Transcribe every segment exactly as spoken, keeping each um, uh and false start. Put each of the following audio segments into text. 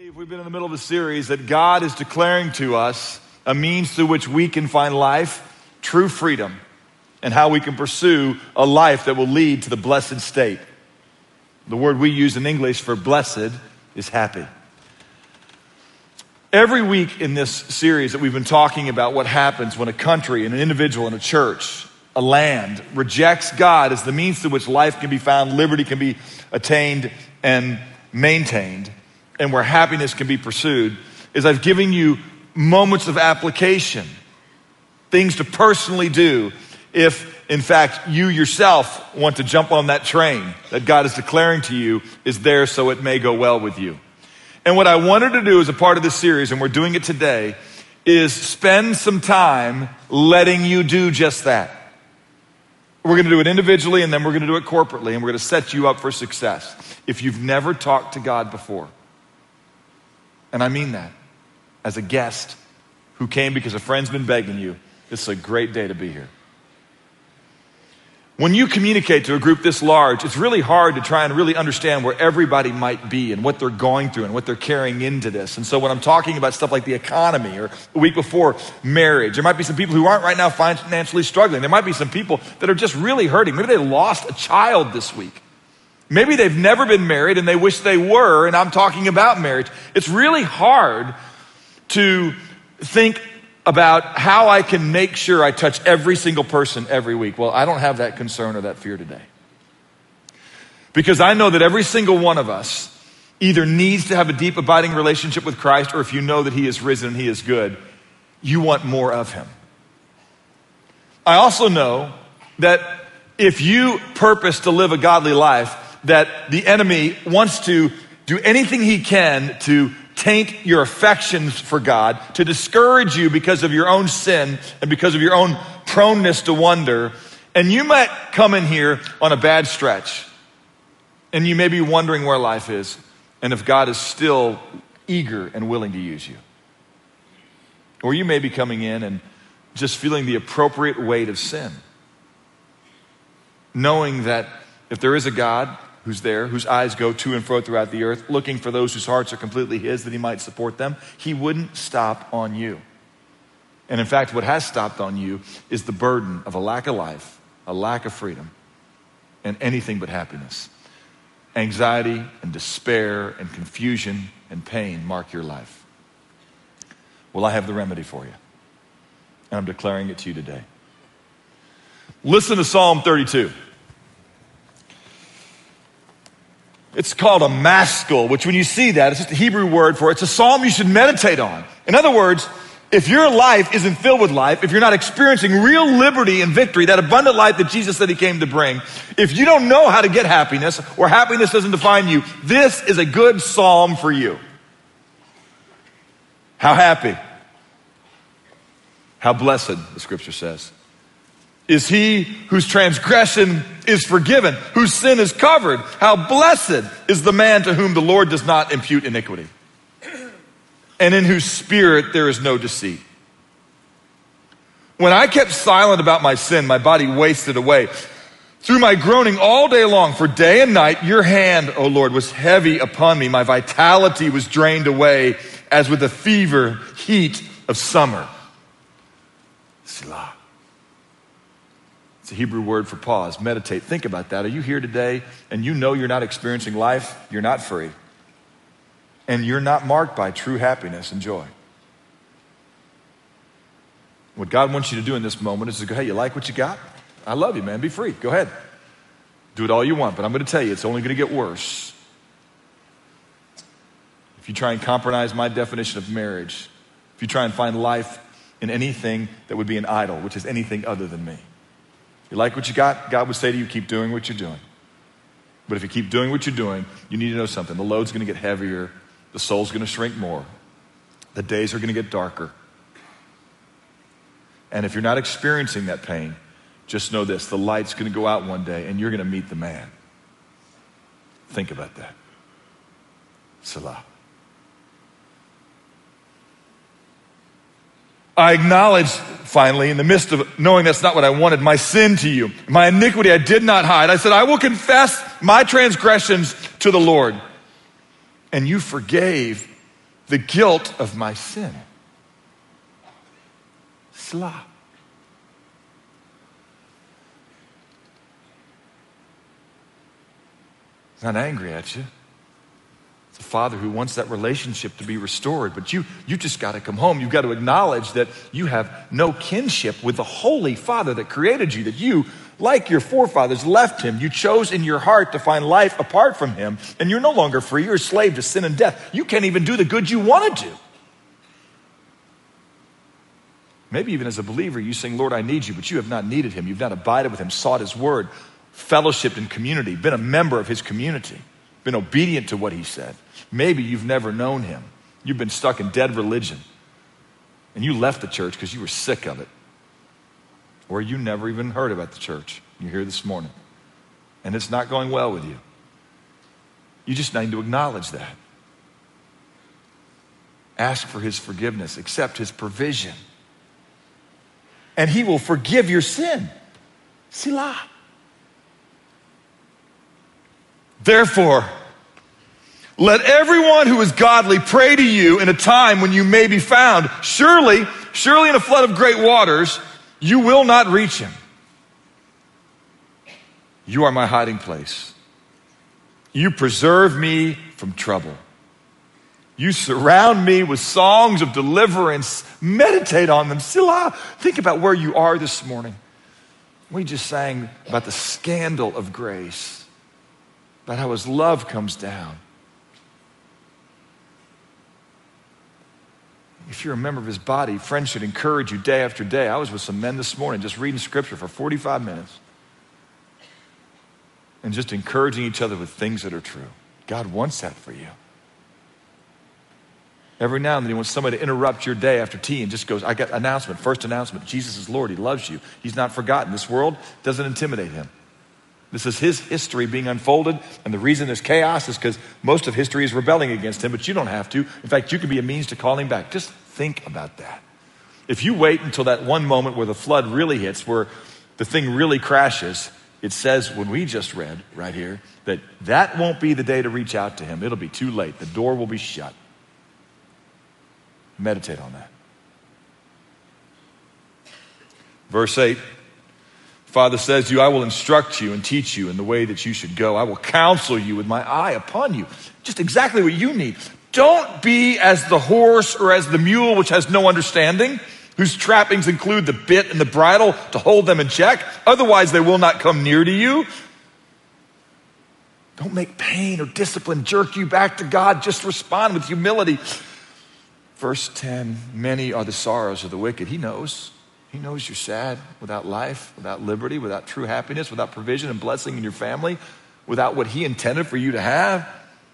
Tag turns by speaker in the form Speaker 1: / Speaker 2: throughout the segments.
Speaker 1: We've been in the middle of a series that God is declaring to us a means through which we can find life, true freedom, and how we can pursue a life that will lead to the blessed state. The word we use in English for blessed is happy. Every week in this series that we've been talking about what happens when a country, and an individual, and a church, a land rejects God as the means through which life can be found, liberty can be attained and maintained, and where happiness can be pursued, is I've given you moments of application, things to personally do if, in fact, you yourself want to jump on that train that God is declaring to you is there so it may go well with you. And what I wanted to do as a part of this series, and we're doing it today, is spend some time letting you do just that. We're going to do it individually, and then we're going to do it corporately, and we're going to set you up for success. If you've never talked to God before, and I mean that, as a guest who came because a friend's been begging you, this is a great day to be here. When you communicate to a group this large, it's really hard to try and really understand where everybody might be and what they're going through and what they're carrying into this. And so when I'm talking about stuff like the economy or the week before marriage, there might be some people who aren't right now financially struggling. There might be some people that are just really hurting. Maybe they lost a child this week. Maybe they've never been married and they wish they were, and I'm talking about marriage. It's really hard to think about how I can make sure I touch every single person every week. Well, I don't have that concern or that fear today. Because I know that every single one of us either needs to have a deep abiding relationship with Christ, or if you know that he is risen and he is good, you want more of him. I also know that if you purpose to live a godly life, that the enemy wants to do anything he can to taint your affections for God, to discourage you because of your own sin and because of your own proneness to wonder. And you might come in here on a bad stretch, and you may be wondering where life is and if God is still eager and willing to use you. Or you may be coming in and just feeling the appropriate weight of sin, knowing that if there is a God who's there, whose eyes go to and fro throughout the earth, looking for those whose hearts are completely his, that he might support them, he wouldn't stop on you. And in fact, what has stopped on you is the burden of a lack of life, a lack of freedom, and anything but happiness. Anxiety and despair and confusion and pain mark your life. Well, I have the remedy for you, and I'm declaring it to you today. Listen to Psalm thirty-two. It's called a maskil, which when you see that, it's just a Hebrew word for it. It's a psalm you should meditate on. In other words, if your life isn't filled with life, if you're not experiencing real liberty and victory, that abundant life that Jesus said he came to bring, if you don't know how to get happiness, or happiness doesn't define you, this is a good psalm for you. How happy, how blessed, the scripture says, is he whose transgression is forgiven, whose sin is covered. How blessed is the man to whom the Lord does not impute iniquity, and in whose spirit there is no deceit. When I kept silent about my sin, my body wasted away. Through my groaning all day long, for day and night, your hand, O Lord, was heavy upon me. My vitality was drained away as with the fever heat of summer. Selah. It's a Hebrew word for pause, meditate. Think about that. Are you here today and you know you're not experiencing life? You're not free. And you're not marked by true happiness and joy. What God wants you to do in this moment is to go, hey, you like what you got? I love you, man. Be free. Go ahead. Do it all you want, but I'm going to tell you, it's only going to get worse. If you try and compromise my definition of marriage, if you try and find life in anything that would be an idol, which is anything other than me. You like what you got? God would say to you, keep doing what you're doing. But if you keep doing what you're doing, you need to know something. The load's going to get heavier. The soul's going to shrink more. The days are going to get darker. And if you're not experiencing that pain, just know this. The light's going to go out one day and you're going to meet the man. Think about that. Selah. I acknowledge, finally, in the midst of knowing that's not what I wanted, my sin to you. My iniquity I did not hide. I said, I will confess my transgressions to the Lord. And you forgave the guilt of my sin. Selah. He's not angry at you. It's a father who wants that relationship to be restored, but you, you just got to come home. You've got to acknowledge that you have no kinship with the holy Father that created you, that you, like your forefathers, left him. You chose in your heart to find life apart from him, and you're no longer free. You're a slave to sin and death. You can't even do the good you wanted to. Maybe even as a believer, you sing, Lord, I need you, but you have not needed him. You've not abided with him, sought his word, fellowshiped in community, been a member of his community, been obedient to what he said. Maybe you've never known him. You've been stuck in dead religion, and you left the church because you were sick of it. Or you never even heard about the church. You're here this morning, and it's not going well with you. You just need to acknowledge that. Ask for his forgiveness. Accept his provision. And he will forgive your sin. Selah. Therefore, let everyone who is godly pray to you in a time when you may be found. Surely, surely in a flood of great waters, you will not reach him. You are my hiding place. You preserve me from trouble. You surround me with songs of deliverance. Meditate on them. Selah. Think about where you are this morning. We just sang about the scandal of grace, about how his love comes down. If you're a member of his body, friends should encourage you day after day. I was with some men this morning just reading scripture for forty-five minutes and just encouraging each other with things that are true. God wants that for you. Every now and then he wants somebody to interrupt your day after tea and just goes, I got announcement, first announcement. Jesus is Lord. He loves you. He's not forgotten. This world doesn't intimidate him. This is his history being unfolded, and the reason there's chaos is because most of history is rebelling against him, but you don't have to. In fact, you can be a means to call him back. Just think about that. If you wait until that one moment where the flood really hits, where the thing really crashes, it says when we just read right here that that won't be the day to reach out to him. It'll be too late. The door will be shut. Meditate on that. Verse eight, Father says to you, I will instruct you and teach you in the way that you should go. I will counsel you with my eye upon you. Just exactly what you need. Don't be as the horse or as the mule which has no understanding, whose trappings include the bit and the bridle to hold them in check. Otherwise they will not come near to you. Don't make pain or discipline jerk you back to God. Just respond with humility. Verse ten, many are the sorrows of the wicked. He knows. He knows you're sad without life, without liberty, without true happiness, without provision and blessing in your family, without what he intended for you to have.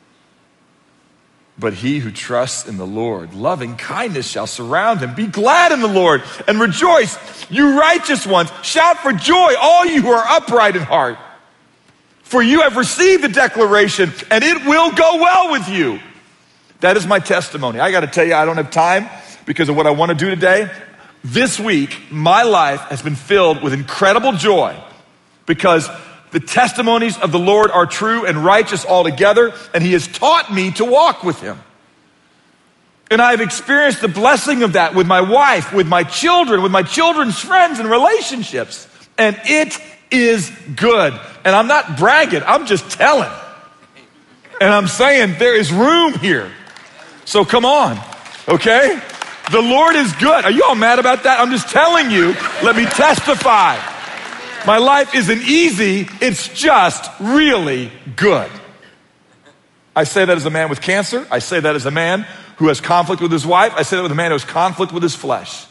Speaker 1: But he who trusts in the Lord, loving kindness shall surround him. Be glad in the Lord and rejoice, you righteous ones. Shout for joy, all you who are upright in heart. For you have received the declaration, and it will go well with you. That is my testimony. I got to tell you, I don't have time because of what I want to do today. This week, my life has been filled with incredible joy because the testimonies of the Lord are true and righteous altogether, and he has taught me to walk with him. And I've experienced the blessing of that with my wife, with my children, with my children's friends and relationships. And it is good. And I'm not bragging, I'm just telling. And I'm saying there is room here. So come on, okay? The Lord is good. Are you all mad about that? I'm just telling you, let me testify. My life isn't easy, it's just really good. I say that as a man with cancer. I say that as a man who has conflict with his wife. I say that with a man who has conflict with his flesh.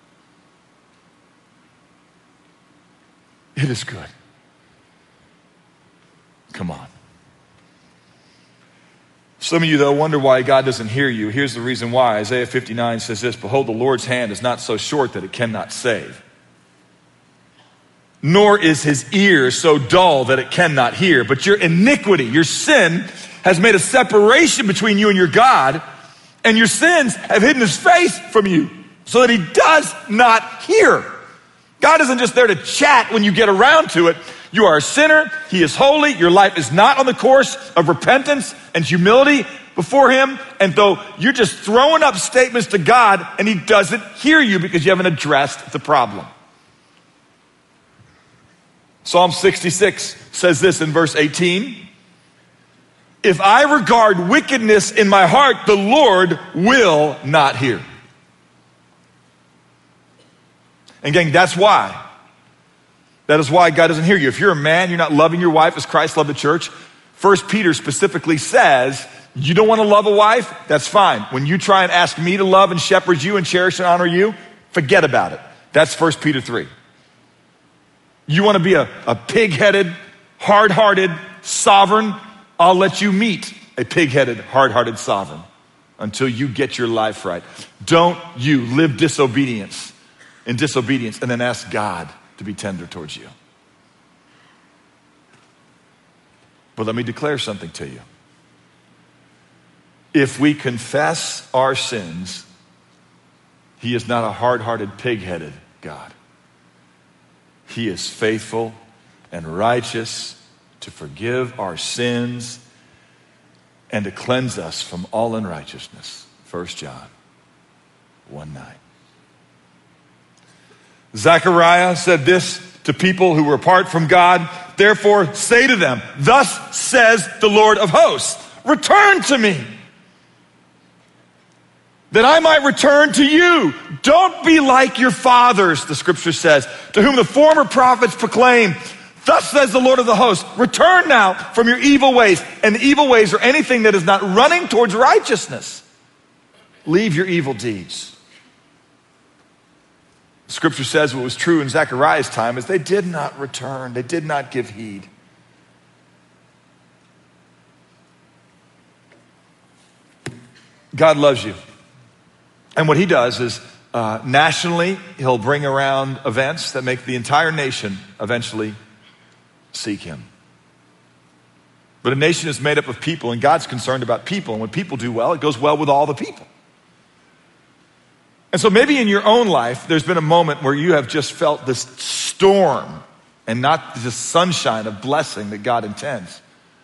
Speaker 1: It is good. Come on. Some of you, though, wonder why God doesn't hear you. Here's the reason why. Isaiah fifty-nine says this, behold, the Lord's hand is not so short that it cannot save, nor is his ear so dull that it cannot hear. But your iniquity, your sin, has made a separation between you and your God, and your sins have hidden his face from you so that he does not hear. God isn't just there to chat when you get around to it. You are a sinner. He is holy. Your life is not on the course of repentance and humility. before him, and though you're just throwing up statements to God and he doesn't hear you because you haven't addressed the problem. Psalm sixty-six says this in verse eighteen. If I regard wickedness in my heart, the Lord will not hear. And gang, that's why. That is why God doesn't hear you. If you're a man, you're not loving your wife as Christ loved the church. First Peter specifically says, you don't want to love a wife? That's fine. When you try and ask me to love and shepherd you and cherish and honor you, forget about it. That's First Peter three. You want to be a, a pig-headed, hard-hearted sovereign? I'll let you meet a pig-headed, hard-hearted sovereign until you get your life right. Don't you live disobedience in disobedience and then ask God to be tender towards you. But let me declare something to you. If we confess our sins, he is not a hard-hearted, pig-headed God. He is faithful and righteous to forgive our sins and to cleanse us from all unrighteousness. First John one nine. Zechariah said this to people who were apart from God. Therefore, say to them, thus says the Lord of hosts, return to me, that I might return to you. Don't be like your fathers, the scripture says, to whom the former prophets proclaim, thus says the Lord of the hosts, return now from your evil ways. And the evil ways are anything that is not running towards righteousness. Leave your evil deeds. Scripture says what was true in Zechariah's time is they did not return. They did not give heed. God loves you. And what he does is uh, nationally, he'll bring around events that make the entire nation eventually seek him. But a nation is made up of people, and God's concerned about people. And when people do well, it goes well with all the people. And so maybe in your own life, there's been a moment where you have just felt this storm and not the sunshine of blessing that God intends.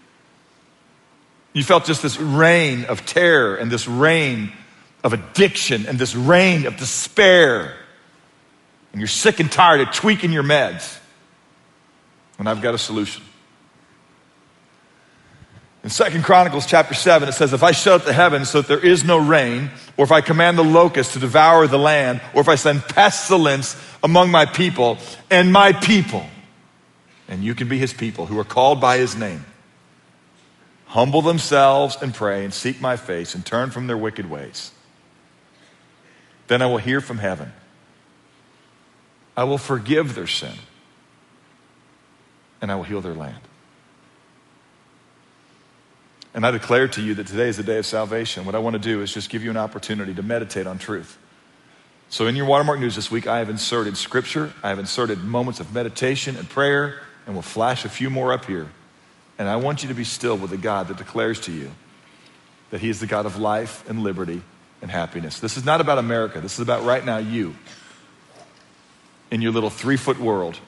Speaker 1: You felt just this rain of terror and this rain of addiction and this rain of despair. And you're sick and tired of tweaking your meds. And I've got a solution. In Second Chronicles chapter seven, it says, if I shut up the heavens so that there is no rain, or if I command the locusts to devour the land, or if I send pestilence among my people, and my people, and you can be his people who are called by his name, humble themselves and pray and seek my face and turn from their wicked ways, then I will hear from heaven. I will forgive their sin, and I will heal their land. And I declare to you that today is the day of salvation. What I want to do is just give you an opportunity to meditate on truth. So in your Watermark News this week, I have inserted scripture. I have inserted moments of meditation and prayer, and we'll flash a few more up here. And I want you to be still with the God that declares to you that he is the God of life and liberty and happiness. This is not about America. This is about right now you in your little three-foot world.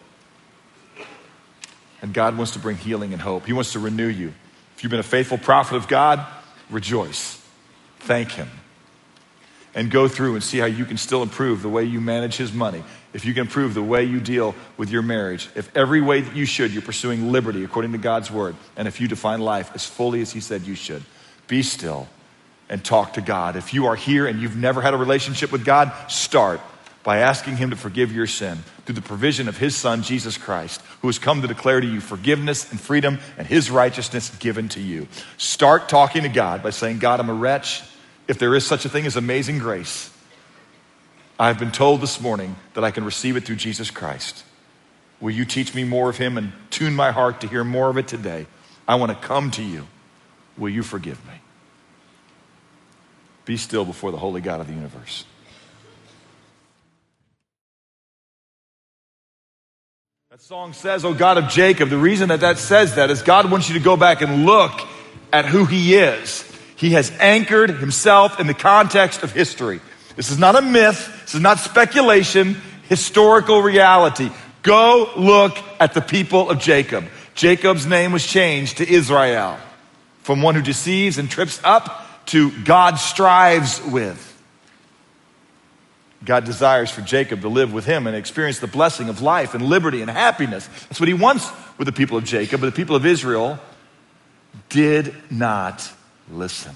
Speaker 1: And God wants to bring healing and hope. He wants to renew you. If you've been a faithful prophet of God, rejoice. Thank him. And go through and see how you can still improve the way you manage his money. If you can improve the way you deal with your marriage. If every way that you should, you're pursuing liberty according to God's word. And if you define life as fully as he said you should. Be still and talk to God. If you are here and you've never had a relationship with God, start by asking him to forgive your sin through the provision of his son, Jesus Christ, who has come to declare to you forgiveness and freedom and his righteousness given to you. Start talking to God by saying, God, I'm a wretch. If there is such a thing as amazing grace, I've been told this morning that I can receive it through Jesus Christ. Will you teach me more of him and tune my heart to hear more of it today? I want to come to you. Will you forgive me? Be still before the holy God of the universe. That song says, oh God of Jacob. The reason that that says that is God wants you to go back and look at who he is. He has anchored himself in the context of history. This is not a myth. This is not speculation. Historical reality. Go look at the people of Jacob. Jacob's name was changed to Israel. From one who deceives and trips up to God strives with. God desires for Jacob to live with him and experience the blessing of life and liberty and happiness. That's what he wants with the people of Jacob, but the people of Israel did not listen.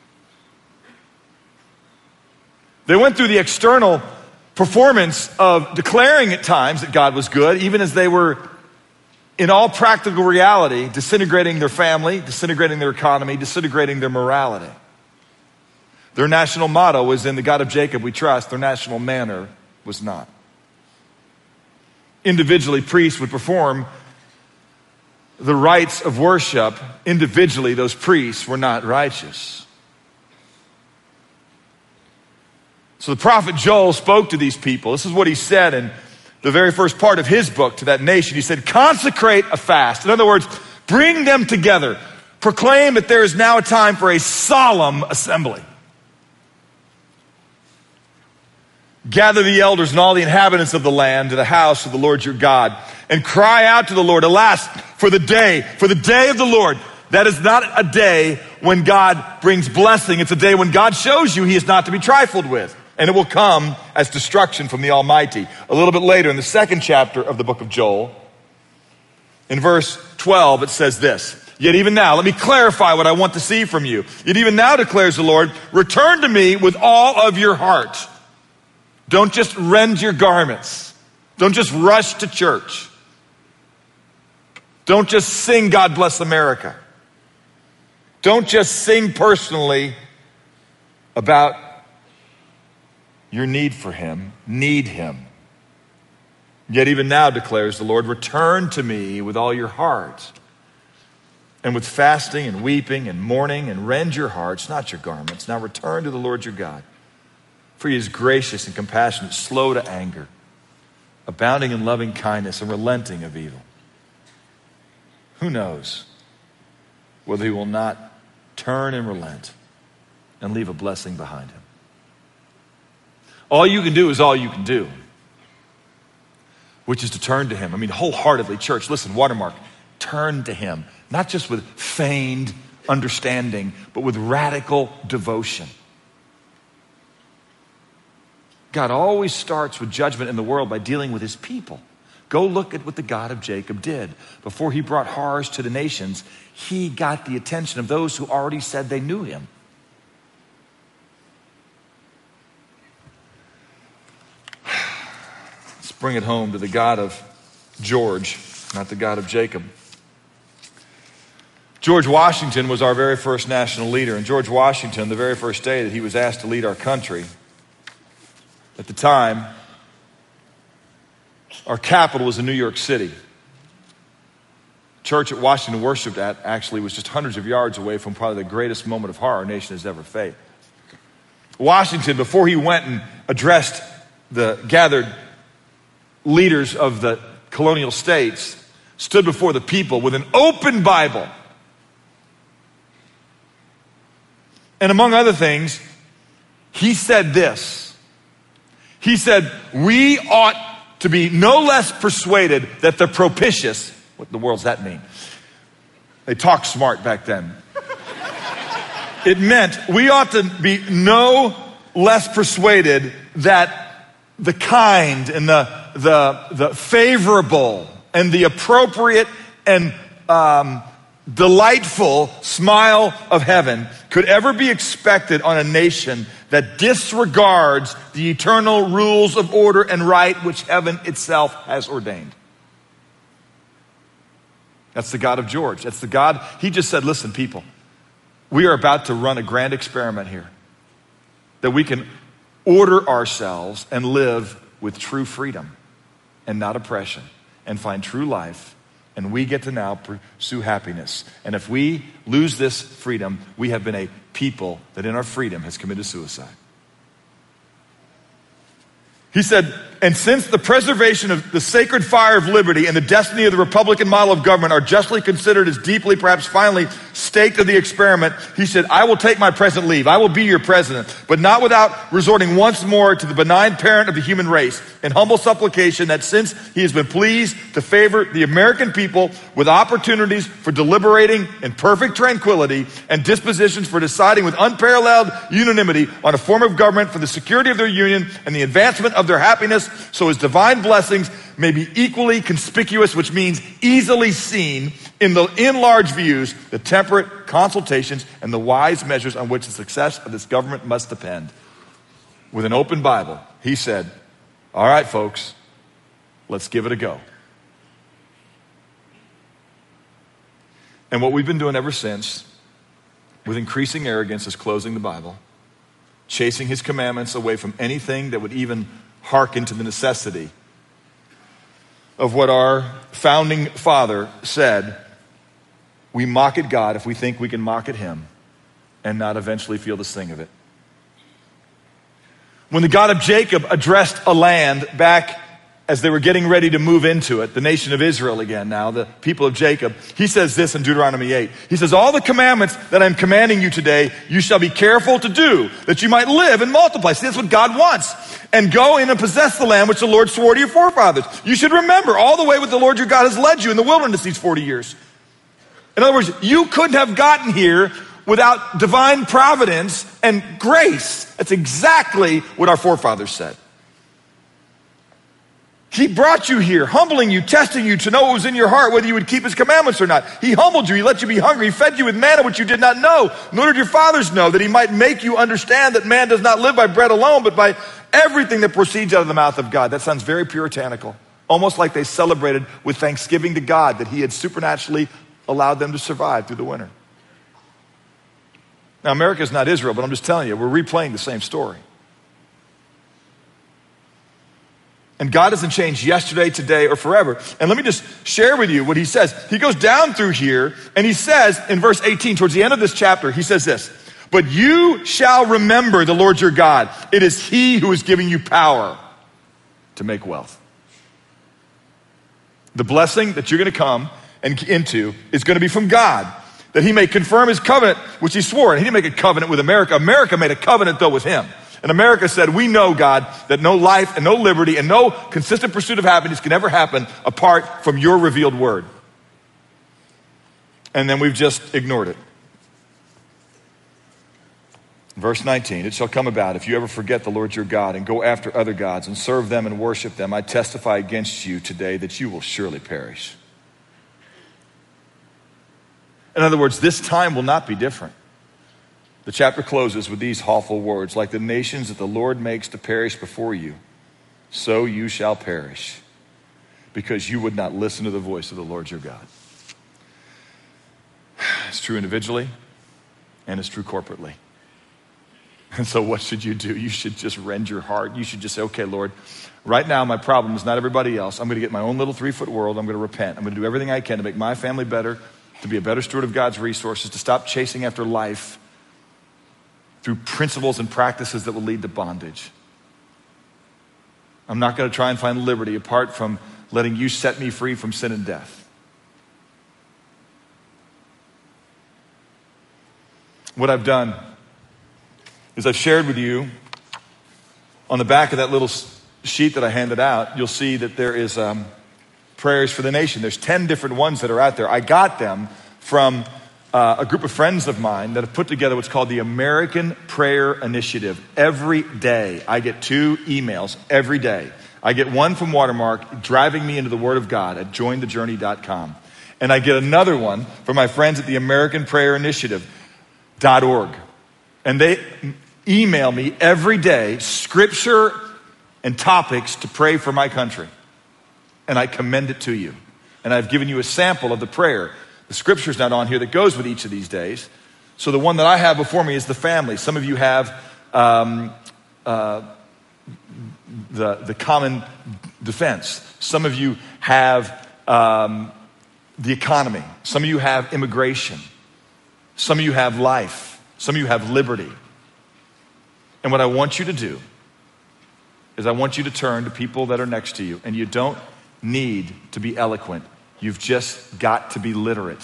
Speaker 1: They went through the external performance of declaring at times that God was good, even as they were, in all practical reality, disintegrating their family, disintegrating their economy, disintegrating their morality. Their national motto was, "In the God of Jacob we trust." Their national manner was not. Individually, priests would perform the rites of worship. Individually, those priests were not righteous. So the prophet Joel spoke to these people. This is what he said in the very first part of his book to that nation. He said, consecrate a fast. In other words, bring them together. Proclaim that there is now a time for a solemn assembly. Gather the elders and all the inhabitants of the land to the house of the Lord your God, and cry out to the Lord. Alas, for the day, for the day of the Lord. That is not a day when God brings blessing. It's a day when God shows you he is not to be trifled with. And it will come as destruction from the Almighty. A little bit later in the second chapter of the book of Joel, in verse twelve, it says this, yet even now, let me clarify what I want to see from you. Yet even now, declares the Lord, return to me with all of your heart. Don't just rend your garments. Don't just rush to church. Don't just sing God Bless America. Don't just sing personally about your need for him. Need him. Yet even now, declares the Lord, return to me with all your heart, and with fasting and weeping and mourning, and rend your hearts, not your garments. Now return to the Lord your God. For he is gracious and compassionate, slow to anger, abounding in loving kindness and relenting of evil. Who knows whether he will not turn and relent and leave a blessing behind him. All you can do is all you can do, which is to turn to him. I mean, wholeheartedly, church, listen, Watermark, turn to him, not just with feigned understanding, but with radical devotion. God always starts with judgment in the world by dealing with his people. Go look at what the God of Jacob did. Before he brought horrors to the nations, he got the attention of those who already said they knew him. Let's bring it home to the God of George, not the God of Jacob. George Washington was our very first national leader. And George Washington, the very first day that he was asked to lead our country, at the time, our capital was in New York City. Church at Washington worshiped at actually was just hundreds of yards away from probably the greatest moment of horror our nation has ever faced. Washington, before he went and addressed the gathered leaders of the colonial states, stood before the people with an open Bible. And among other things, he said this. He said, we ought to be no less persuaded that the propitious, what in the world does that mean? They talked smart back then. It meant we ought to be no less persuaded that the kind and the, the, the favorable and the appropriate and um, delightful smile of heaven could ever be expected on a nation that disregards the eternal rules of order and right which heaven itself has ordained. That's the God of George. That's the God. He just said, listen, people, we are about to run a grand experiment here, that we can order ourselves and live with true freedom and not oppression and find true life. And we get to now pursue happiness. And if we lose this freedom, we have been a people that in our freedom has committed suicide. He said, and since the preservation of the sacred fire of liberty and the destiny of the Republican model of government are justly considered as deeply, perhaps finally, staked of the experiment, he said, I will take my present leave. I will be your president, but not without resorting once more to the benign parent of the human race in humble supplication that since he has been pleased to favor the American people with opportunities for deliberating in perfect tranquility and dispositions for deciding with unparalleled unanimity on a form of government for the security of their union and the advancement of their happiness, so his divine blessings may be equally conspicuous, which means easily seen in the in large views, the temperate consultations, and the wise measures on which the success of this government must depend. With an open Bible, he said, all right, folks, let's give it a go. And what we've been doing ever since, with increasing arrogance, is closing the Bible, chasing his commandments away from anything that would even hearken to the necessity of what our founding father said. We mock at God if we think we can mock at him and not eventually feel the sting of it. When the God of Jacob addressed a land back as they were getting ready to move into it, the nation of Israel again now, the people of Jacob, he says this in Deuteronomy eight. He says, all the commandments that I'm commanding you today, you shall be careful to do, that you might live and multiply. See, that's what God wants. And go in and possess the land which the Lord swore to your forefathers. You should remember all the way what the Lord your God has led you in the wilderness these forty years. In other words, you couldn't have gotten here without divine providence and grace. That's exactly what our forefathers said. He brought you here, humbling you, testing you to know what was in your heart, whether you would keep his commandments or not. He humbled you, he let you be hungry, he fed you with manna which you did not know, nor did your fathers know, that he might make you understand that man does not live by bread alone, but by everything that proceeds out of the mouth of God. That sounds very puritanical, almost like they celebrated with thanksgiving to God that he had supernaturally allowed them to survive through the winter. Now, America is not Israel, but I'm just telling you, we're replaying the same story. And God doesn't change yesterday, today, or forever. And let me just share with you what he says. He goes down through here and he says in verse eighteen, towards the end of this chapter, he says this, but you shall remember the Lord your God. It is he who is giving you power to make wealth. The blessing that you're going to come and into is going to be from God, that he may confirm his covenant, which he swore. And he didn't make a covenant with America. America made a covenant, though, with him. And America said, we know, God, that no life and no liberty and no consistent pursuit of happiness can ever happen apart from your revealed word. And then we've just ignored it. Verse nineteen, it shall come about if you ever forget the Lord your God and go after other gods and serve them and worship them, I testify against you today that you will surely perish. In other words, this time will not be different. The chapter closes with these awful words, like the nations that the Lord makes to perish before you, so you shall perish, because you would not listen to the voice of the Lord your God. It's true individually, and it's true corporately. And so what should you do? You should just rend your heart. You should just say, okay, Lord, right now my problem is not everybody else. I'm going to get my own little three-foot world. I'm going to repent. I'm going to do everything I can to make my family better, to be a better steward of God's resources, to stop chasing after life through principles and practices that will lead to bondage. I'm not going to try and find liberty apart from letting you set me free from sin and death. What I've done is I've shared with you on the back of that little sheet that I handed out, you'll see that there is um, prayers for the nation. There's ten different ones that are out there. I got them from uh, a group of friends of mine that have put together what's called the American Prayer Initiative. Every day, I get two emails every day. I get one from Watermark driving me into the Word of God at join the journey dot com. And I get another one from my friends at the American Prayer Initiative dot org. And they email me every day scripture and topics to pray for my country. And I commend it to you. And I've given you a sample of the prayer. The scripture's not on here that goes with each of these days. So the one that I have before me is the family. Some of you have um, uh, the, the common defense. Some of you have um, the economy. Some of you have immigration. Some of you have life. Some of you have liberty. And what I want you to do is I want you to turn to people that are next to you, and you don't need to be eloquent. You've just got to be literate.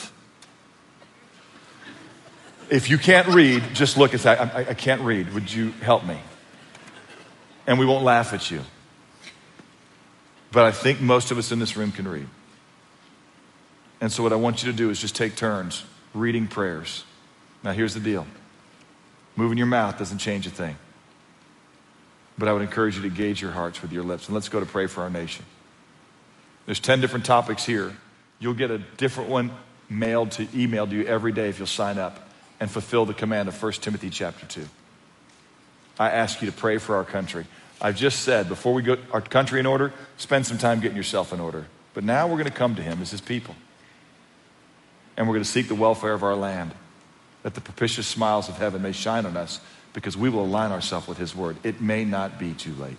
Speaker 1: If you can't read, just look and say, I, I can't read. Would you help me? And we won't laugh at you. But I think most of us in this room can read. And so what I want you to do is just take turns reading prayers. Now here's the deal. Moving your mouth doesn't change a thing. But I would encourage you to gauge your hearts with your lips. And let's go to pray for our nation. There's ten different topics here. You'll get a different one mailed to, emailed to you every day if you'll sign up and fulfill the command of First Timothy chapter two. I ask you to pray for our country. I've just said, before we get our country in order, spend some time getting yourself in order. But now we're going to come to him as his people. And we're going to seek the welfare of our land, that the propitious smiles of heaven may shine on us, because we will align ourselves with his word. It may not be too late.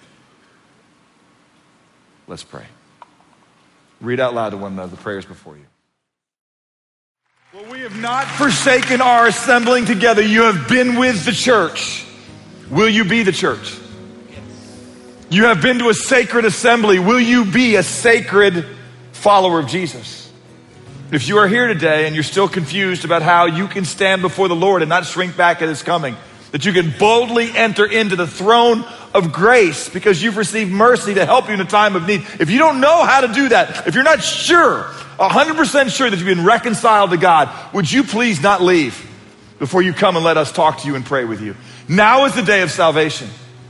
Speaker 1: Let's pray. Read out loud to one another the prayers before you. Well, we have not forsaken our assembling together. You have been with the church. Will you be the church? You have been to a sacred assembly. Will you be a sacred follower of Jesus? If you are here today and you're still confused about how you can stand before the Lord and not shrink back at his coming, that you can boldly enter into the throne of grace because you've received mercy to help you in a time of need. If you don't know how to do that, if you're not sure, one hundred percent sure that you've been reconciled to God, would you please not leave before you come and let us talk to you and pray with you? Now is the day of salvation.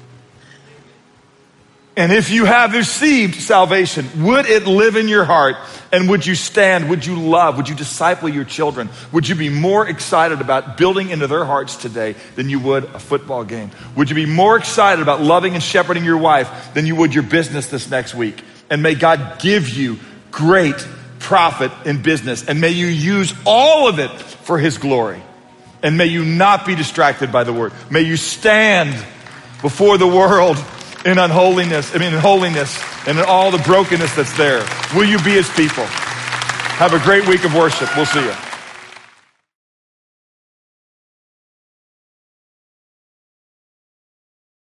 Speaker 1: And if you have received salvation, would it live in your heart? And would you stand? Would you love? Would you disciple your children? Would you be more excited about building into their hearts today than you would a football game? Would you be more excited about loving and shepherding your wife than you would your business this next week? And may God give you great profit in business. And may you use all of it for his glory. And may you not be distracted by the word. May you stand before the world in unholiness, I mean in holiness and in all the brokenness that's there. Will you be his people? Have a great week of worship. We'll see you.